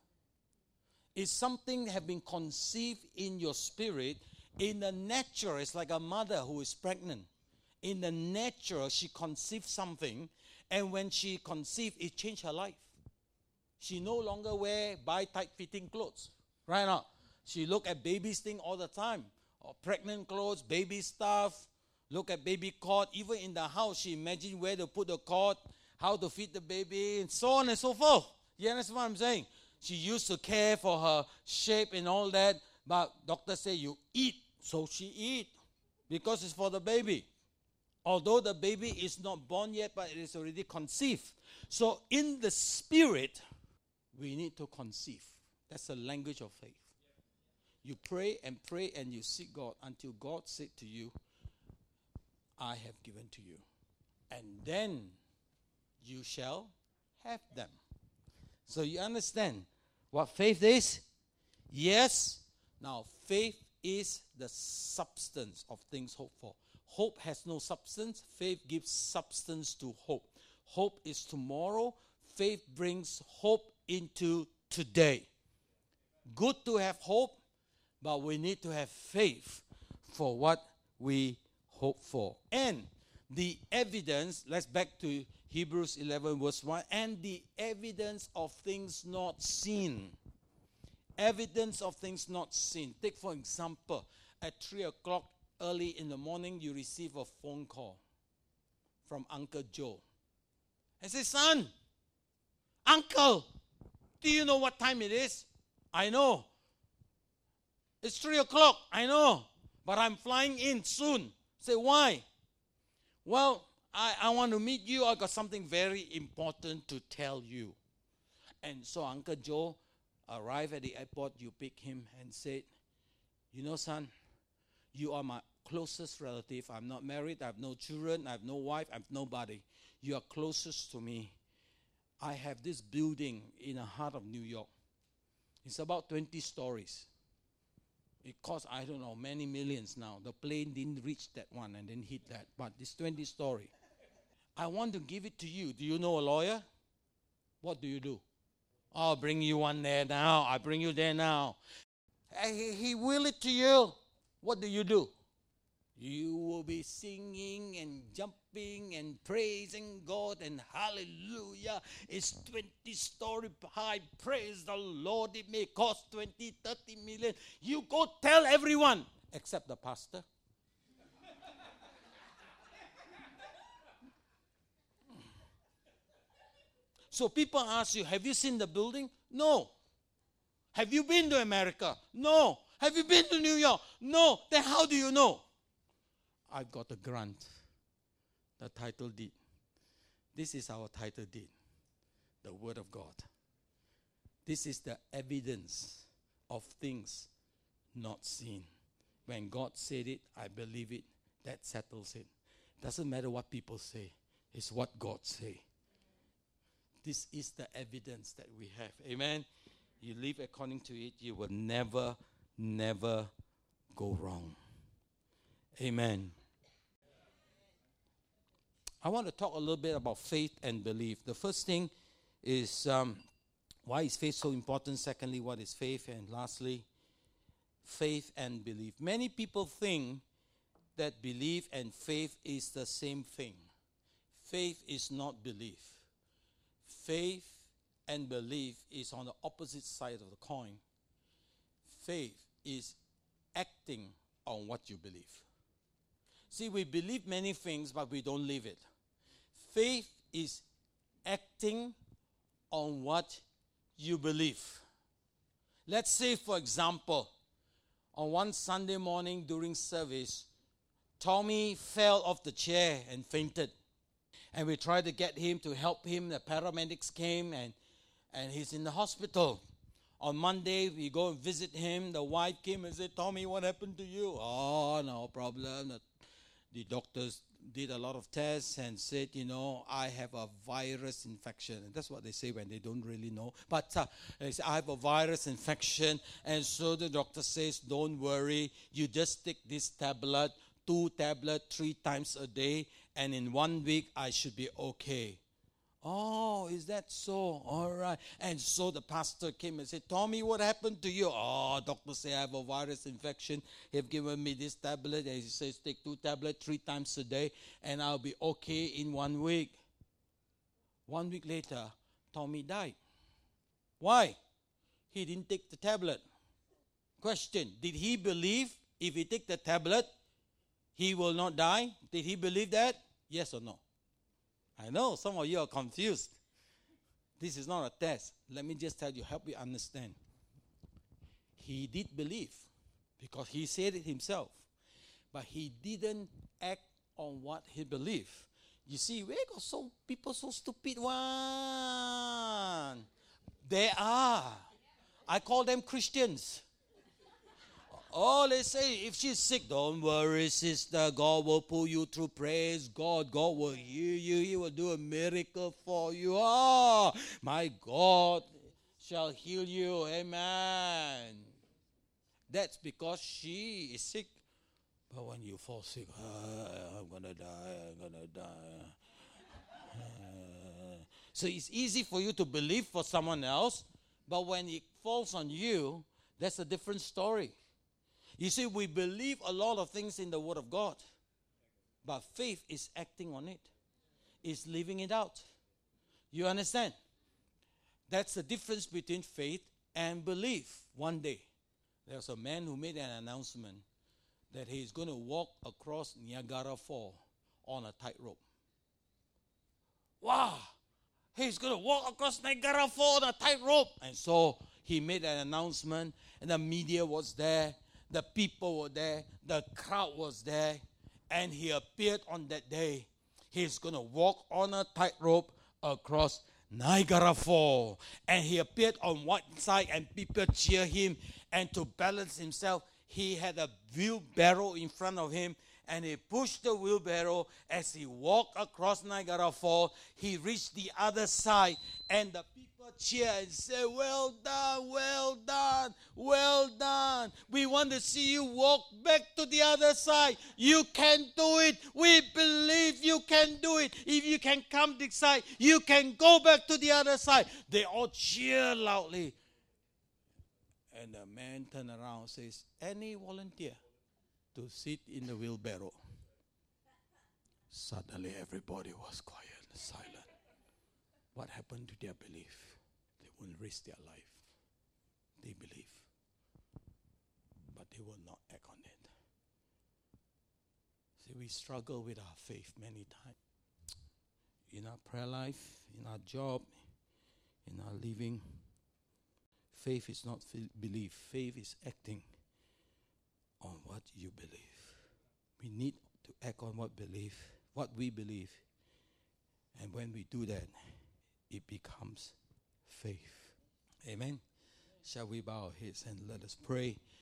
It's something that have been conceived in your spirit. In the natural, it's like a mother who is pregnant. In the natural, she conceived something, and when she conceived, it changed her life. She no longer buy tight-fitting clothes. Right now, she look at baby's thing all the time. Or pregnant clothes, baby stuff, look at baby cot. Even in the house, she imagine where to put the cot, how to feed the baby, and so on and so forth. You understand what I'm saying? She used to care for her shape and all that, but doctor say you eat, so she eat because it's for the baby. Although the baby is not born yet, but it is already conceived. So in the spirit, we need to conceive. That's the language of faith. You pray and you seek God until God said to you, I have given to you. And then you shall have them. So you understand what faith is? Yes. Now, faith is the substance of things hoped for. Hope has no substance. Faith gives substance to hope. Hope is tomorrow. Faith brings hope into today. Good to have hope, but we need to have faith for what we hope for. And the evidence, let's back to Hebrews 11 verse 1, and the evidence of things not seen. Evidence of things not seen. Take for example, at 3 o'clock early in the morning, you receive a phone call from Uncle Joe. I say, son, uncle, do you know what time it is? I know. It's 3 o'clock, I know. But I'm flying in soon. Say, why? Well, I want to meet you. I got something very important to tell you. And so Uncle Joe arrived at the airport. You pick him and said, you know, son, you are my closest relative. I'm not married. I have no children. I have no wife. I have nobody. You are closest to me. I have this building in the heart of New York. It's about 20 stories. It costs, I don't know, many millions now. The plane didn't reach that one and then hit that. But it's 20 story. I want to give it to you. Do you know a lawyer? What do you do? I'll bring you one there now. I bring you there now. He will it to you. What do? You will be singing and jumping and praising God and hallelujah. It's 20-story high. Praise the Lord. It may cost 20, 30 million. You go tell everyone except the pastor. So people ask you, have you seen the building? No. Have you been to America? No. Have you been to New York? No. Then how do you know? I've got a grant, the title deed. This is our title deed, the Word of God. This is the evidence of things not seen. When God said it, I believe it. That settles it. Doesn't matter what people say. It's what God say. This is the evidence that we have. Amen. You live according to it, you will never, never go wrong. Amen. I want to talk a little bit about faith and belief. The first thing is why is faith so important? Secondly, what is faith? And lastly, faith and belief. Many people think that belief and faith is the same thing. Faith is not belief. Faith and belief is on the opposite side of the coin. Faith is acting on what you believe. See, we believe many things, but we don't live it. Faith is acting on what you believe. Let's say, for example, on one Sunday morning during service, Tommy fell off the chair and fainted. And we tried to get him to help him. The paramedics came and he's in the hospital. On Monday, we go and visit him. The wife came and said, Tommy, what happened to you? Oh, no problem. The doctors did a lot of tests and said, I have a virus infection. And that's what they say when they don't really know. But they say, I have a virus infection. And so the doctor says, don't worry. You just take this tablet, 2 tablets, 3 times a day. And in 1 week, I should be okay. Oh, is that so? All right. And so the pastor came and said, Tommy, what happened to you? Oh, doctor say I have a virus infection. They've given me this tablet. And he says, take 2 tablets 3 times a day, and I'll be okay in 1 week. 1 week later, Tommy died. Why? He didn't take the tablet. Question, did he believe if he take the tablet, he will not die? Did he believe that? Yes or no? I know some of you are confused. This is not a test. Let me just tell you, help you understand. He did believe because he said it himself. But he didn't act on what he believed. You see, we got people so stupid one. They are. I call them Christians. Oh, they say, if she's sick, don't worry, sister. God will pull you through. Praise God. God will heal you. He will do a miracle for you. Oh, my God shall heal you. Amen. That's because she is sick. But when you fall sick, I'm going to die. So it's easy for you to believe for someone else. But when it falls on you, that's a different story. You see, we believe a lot of things in the Word of God, but faith is acting on it, is living it out. You understand? That's the difference between faith and belief. One day, there's a man who made an announcement that he's going to walk across Niagara Falls on a tightrope. Wow! He's going to walk across Niagara Falls on a tightrope. And so he made an announcement, and the media was there, the people were there, the crowd was there, and he appeared on that day. He's going to walk on a tightrope across Niagara Falls. And he appeared on one side, and people cheer him. And to balance himself, he had a wheelbarrow in front of him, and he pushed the wheelbarrow. As he walked across Niagara Falls, he reached the other side, and the people cheer and say, well done, well done, well done. We want to see you walk back to the other side. You can do it. We believe you can do it. If you can come this side, you can go back to the other side. They all cheer loudly. And the man turned around and says, any volunteer to sit in the wheelbarrow? Suddenly everybody was quiet and silent. What happened to their belief? They wouldn't risk their life. They believe, but they will not act on it. See, we struggle with our faith many times. In our prayer life, in our job, in our living. Faith is not belief. Faith is acting on what you believe. We need to act on what we believe. And when we do that, it becomes faith. Amen. Shall we bow our heads and let us pray?